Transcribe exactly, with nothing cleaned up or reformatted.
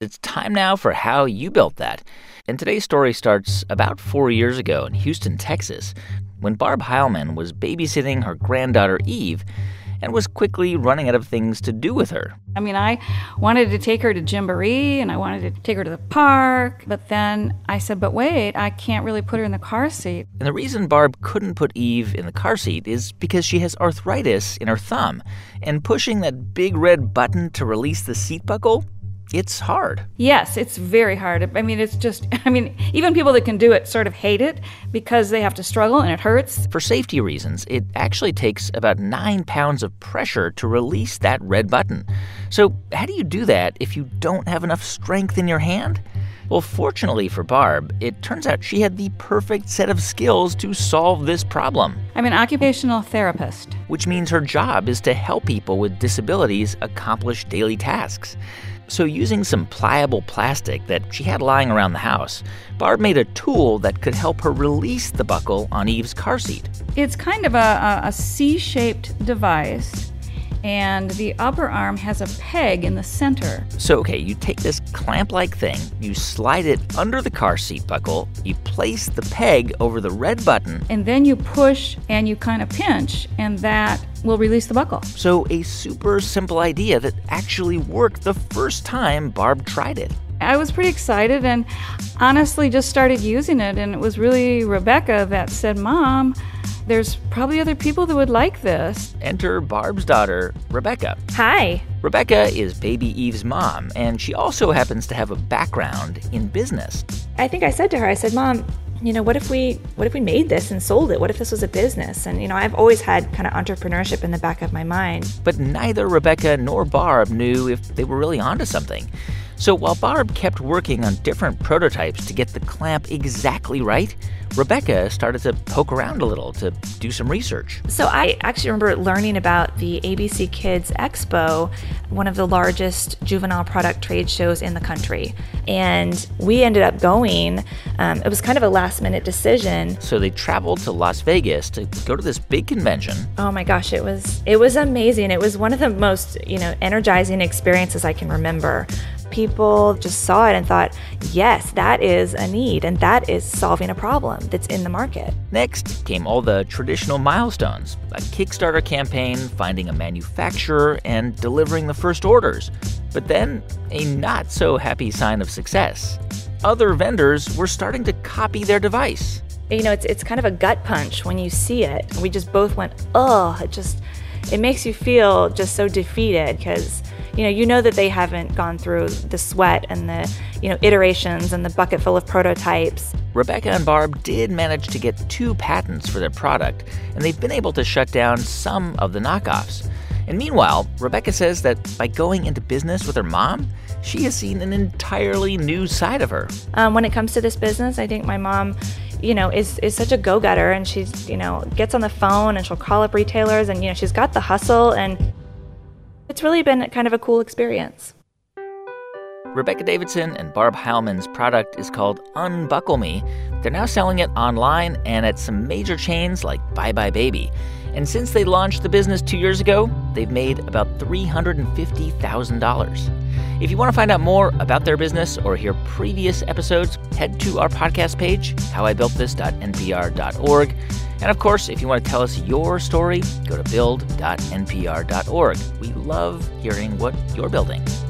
It's time now for How You Built That. And today's story starts about four years ago in Houston, Texas, when Barb Heilman was babysitting her granddaughter Eve and was quickly running out of things to do with her. I mean, I wanted to take her to Gymboree and I wanted to take her to the park, but then I said, but wait, I can't really put her in the car seat. And the reason Barb couldn't put Eve in the car seat is because she has arthritis in her thumb, and pushing that big red button to release the seat buckle, it's hard. Yes, it's very hard. I mean, it's just, I mean, even people that can do it sort of hate it because they have to struggle and it hurts. For safety reasons, it actually takes about nine pounds of pressure to release that red button. So how do you do that if you don't have enough strength in your hand? Well, fortunately for Barb, it turns out she had the perfect set of skills to solve this problem. I'm an occupational therapist. Which means her job is to help people with disabilities accomplish daily tasks. So using some pliable plastic that she had lying around the house, Barb made a tool that could help her release the buckle on Eve's car seat. It's kind of a, a C-shaped device, and the upper arm has a peg in the center. So, okay, you take this clamp-like thing, you slide it under the car seat buckle, you place the peg over the red button, and then you push and you kind of pinch, and that will release the buckle. So a super simple idea that actually worked the first time Barb tried it. I was pretty excited and honestly just started using it, and it was really Rebecca that said, Mom, there's probably other people that would like this. Enter Barb's daughter, Rebecca. Hi. Rebecca is baby Eve's mom, and she also happens to have a background in business. I think I said to her, I said, Mom, you know, what if we what if we made this and sold it? What if this was a business? And, you know, I've always had kind of entrepreneurship in the back of my mind. But neither Rebecca nor Barb knew if they were really onto something. So while Barb kept working on different prototypes to get the clamp exactly right, Rebecca started to poke around a little to do some research. So I actually remember learning about the A B C Kids Expo, one of the largest juvenile product trade shows in the country. And we ended up going. Um, it was kind of a last-minute decision. So they traveled to Las Vegas to go to this big convention. Oh my gosh, it was it was amazing. It was one of the most, you know, energizing experiences I can remember. People just saw it and thought, yes, that is a need, and that is solving a problem that's in the market. Next came all the traditional milestones, a Kickstarter campaign, finding a manufacturer, and delivering the first orders. But then, a not-so-happy sign of success. Other vendors were starting to copy their device. You know, it's it's kind of a gut punch when you see it. We just both went, oh, it just, it makes you feel just so defeated because You know, you know that they haven't gone through the sweat and the, you know, iterations and the bucket full of prototypes. Rebecca and Barb did manage to get two patents for their product, and they've been able to shut down some of the knockoffs. And meanwhile, Rebecca says that by going into business with her mom, she has seen an entirely new side of her. Um, when it comes to this business, I think my mom, you know, is, is such a go-getter, and she's, you know, gets on the phone and she'll call up retailers, and, you know, she's got the hustle, and it's really been kind of a cool experience. Rebecca Davidson and Barb Heilman's product is called Unbuckle Me. They're now selling it online and at some major chains like Buy Buy Baby. And since they launched the business two years ago, they've made about three hundred fifty thousand dollars. If you want to find out more about their business or hear previous episodes, head to our podcast page, how I built this dot n p r dot org. And of course, if you want to tell us your story, go to build dot n p r dot org. We love hearing what you're building.